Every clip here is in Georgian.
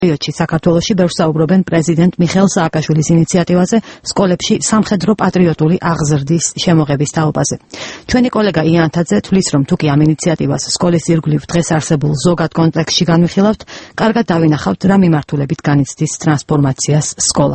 პერიოდში საქართველოში ბევრს საუბრობენ პრეზიდენტ მიხეილ სააკაშვილის ინიციატივაზე სკოლებში სამხედრო პატრიოტული აღზრდის შემოღების თაობაზე. ჩვენი კოლეგა იანთაძე თვლის, რომ თუკი ამ ინიციატივას სკოლის ირგვლივ დღეს არსებულ ზოგად კონტექსტში განვიხილავთ, კარგად დავინახავთ რა მიმართულებით განიცდის ტრანსფორმაციას სკოლა.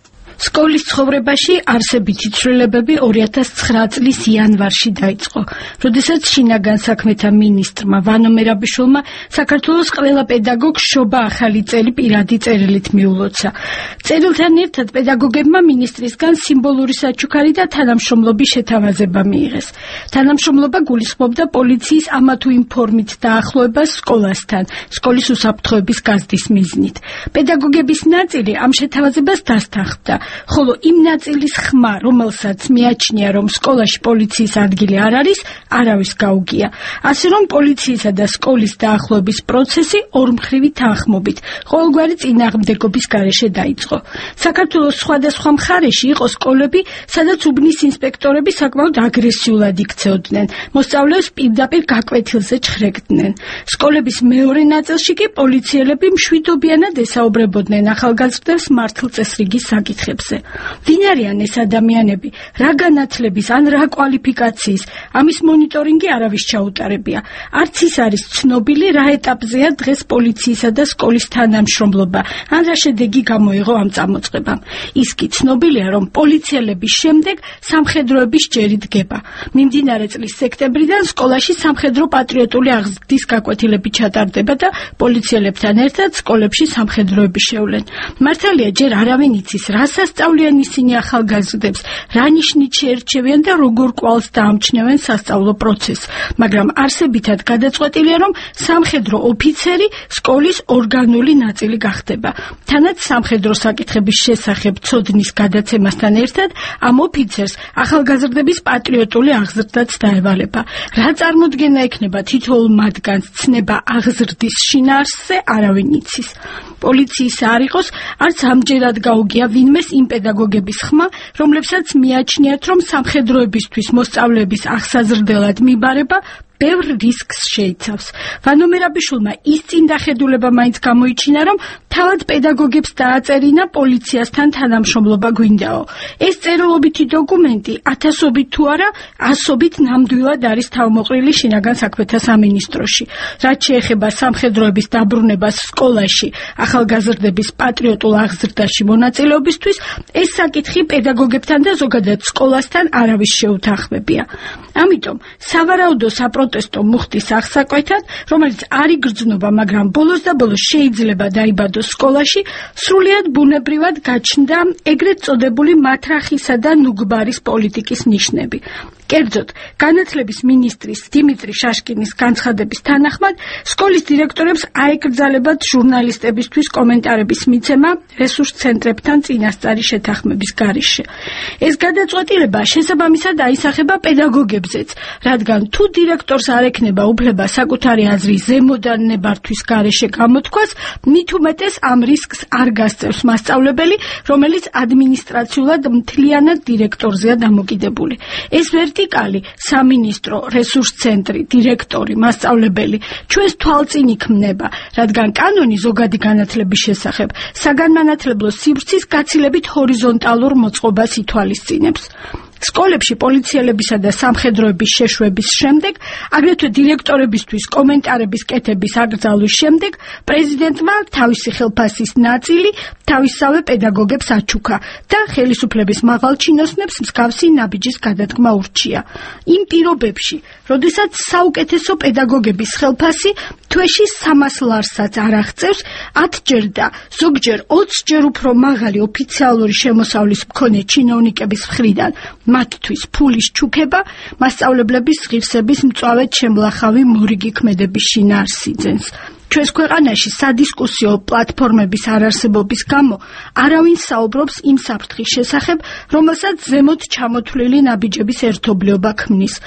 სკოლის ცხოვრებაში არსებითი ცვლილებები 2009 წლის იანვარში დაიწყო, როდესაც შინაგან საქმეთა მინისტრმა ვანო მერაბიშვილმა საქართველოს ყველა პედაგოგს შობა ახალი წელი პირადი წერილით მიულოცა. წერილთან ერთად პედაგოგებმა მინისტრისგან სიმბოლური საჩუქარი და თანამშრომლობის შეთავაზება მიიღეს. თანამშრომლობა გულისხმობდა პოლიციის ამა თუ იმ ფორმით დაახლოებას სკოლასთან, სკოლის უსაფრთხოების გაზრდის მიზნით. პედაგოგების ნაწილი ამ შეთავაზებას დასთანხმდა. ხოლო იმ ნაწილის ხმა, რომელსაც მიაჩნია, რომ სკოლაში პოლიციის ადგილი არ არის, არავის გაუგია. ასე რომ პოლიციისა და სკოლის დაახლოების პროცესი ორმხრივი თანხმობით, ყოველგვარი წინააღმდეგობის გარეშე დაიწყო. საქართველოს სხვადასხვა მხარეში იყო სკოლები, სადაც უბნის ინსპექტორები საკმაოდ აგრესიულად იქცეოდნენ, მოსწავლეებს პირდაპირ გაკვეთილზე ჩხრეკდნენ. სკოლების მეორე ნაწილში კი პოლიციელები მშვიდობიანად ესაუბრებოდნენ ახალგაზრდებს მართლწესრიგის საკითხებზე. ვინ არიან ეს ადამიანები, რა განათლების ან რა კვალიფიკაციის, ამის მონიტორინგი არავის ჩაუტარებია. არც ის არის ცნობილი, რა ეტაპზეა დღეს პოლიციისა და სკოლის თანამშრომლობა, ან რა შედეგი გამოიღო ამ წამოწყებამ. ის კი ცნობილია, რომ პოლიციელების შემდეგ სამხედროების ჯერი დგება. მიმდინარე წლის სექტემბრიდან სკოლაში სამხედრო პატრიოტული აღზრდის გაკვეთილები ჩატარდება და პოლიციელებთან ერთად სკოლებში სამხედროები შევლენ. მართალია, ჯერ არავინ იცის, რა სასწავლიან ისინი ახალგაზრდებს, რა ნიშნით შეერჩევიან და როგორ კვალს დაამჩნევენ სასწავლო პროცესს, მაგრამ არსებითად გადაწყვეტილია, რომ სამხედრო ოფიცერი სკოლის ორგანული ნაწილი გახდება. თანაც სამხედრო საკითხების შესახებ ცოდნის გადაცემასთან ერთად ამ ოფიცერს ახალგაზრდების პატრიოტული აღზრდაც დაევალება. რა წარმოდგენა ექნება თითოეულ მათგანს ცნება აღზრდის შინაარსზე, არავინ იცის. პოლიციის არ იყოს, არც ამჯერად გაუგია ვინმეს იმ პედაგოგების ხმა, რომლებსაც მიაჩნიათ, რომ სამხედროებისთვის მოსწავლეების აღსაზრდელად მიბარება ბევრ რისკს შეიცავს. ვანო მერაბიშვილმა ის წინდახედულება მაინც გამოიჩინა, რომ თავად პედაგოგებს დააწერინა პოლიციასთან თანამშრომლობა გვინდაო. ეს წერილობითი დოკუმენტი ათასობით თუ არა, ასობით ნამდვილად არის თავმოყრილი შინაგან საქმეთა სამინისტროში. რაც შეეხება სამხედროების დაბრუნებას სკოლაში, ახალგაზრდების პატრიოტულ აღზრდაში მონაწილეობისთვის, ეს საკითხი პედაგოგებთან და ზოგადად სკოლასთან არავის შეუთანხმებია. ამიტომ სავარაუდო საპროტესტო მუხტის აღსაკვეთად, რომელიც არ იგრძნობა, მაგრამ ბოლოს და ბოლოს შეიძლება დაიბადოს სკოლაში, სრულიად ბუნებრივად გაჩნდა ეგრეთ წოდებული მათრახისა და ნუგბარის პოლიტიკის ნიშნები. კერძოდ, განათლების მინისტრის დიმიტრი შაშკინის განცხადების თანახმად, სკოლის დირექტორებს აეკრძალებათ ჟურნალისტებისთვის კომენტარების მიცემა რესურს ცენტრებთან წინასწარი შეთანხმების გარეშე. ეს გადაწყვეტილება შესაბამისად აისახება პედაგოგებზეც, რადგან თუ დირექტორს არ ექნება უფლება საკუთარი აზრის ზემოდან ნებართვის გარეშე გამოთქვას, მით უმეტეს ამ რისკს არ გასწევს მასწავლებელი, რომელიც ადმინისტრაციულად მთლიანად დირექტორზეა დამოკიდებული. ეს ვერტიკალი, სამინისტრო, რესურს ცენტრი, დირექტორი, მასწავლებელი, ჩვენს თვალწინ იქმნება, რადგან კანონი ზოგადი განათლების შესახებ საგანმანათლებლო სივრცის გაცილებით ჰორიზონტალურ მოწყობას ითვალისწინებს. სკოლებში პოლიციელებისა და სამხედროების შეშვების შემდეგ, აგრეთვე დირექტორებისთვის კომენტარების კეთების აკრძალვის შემდეგ, პრეზიდენტმა თავისი ხელფასის ნაწილი თავისსავე პედაგოგებს აჩუქა და ხელისუფლების მაღალ ჩინოსნებს მსგავსი ნაბიჯის გადადგმა ურჩია. იმ პირობებში, როდესაც საუკეთესო პედაგოგების ხელფასი თვეში 300 ლარსაც არ აღწევს, 10ჯერ და ზოგჯერ 20ჯერ უფრო მაღალი ოფიციალური შემოსავლის მქონე ჩინოვნიკების მხრიდან მათთვის ფულის ჩუქება მასწავლებლების ღირსების მწვავედ შემლახავი მორიგი ქმედების შინაარსს იძენს. ჩვენს ქვეყანაში სადისკუსიო პლატფორმების არარსებობის გამო არავინ საუბრობს იმ საფრთხის შესახებ, რომელსაც ზემოთ ჩამოთვლილი ნაბიჯების ერთობლიობა ქმნის.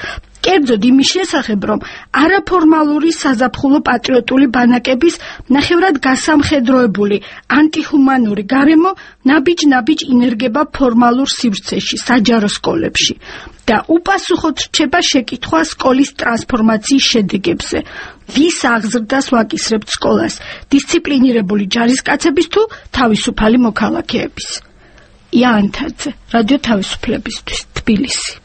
კერძოდ იმის შესახებ, რომ არაფორმალური საზაფხულო პატრიოტული ბანაკების ნახევრად გასამხედროებული ანტიჰუმანური გარემო ნაბიჯ-ნაბიჯ ინერგება ფორმალურ სივრცეში, საჯარო სკოლებში და უპასუხოდ რჩება შეკითხვა სკოლის ტრანსფორმაციის შედეგებზე. ვის აღზრდას ვაკისრებთ სკოლას, დისციპლინირებული ჯარისკაცების თუ თავისუფალი მოქალაქეების? იანთაძე, რადიო თავისუფლებისთვის, თბილისი.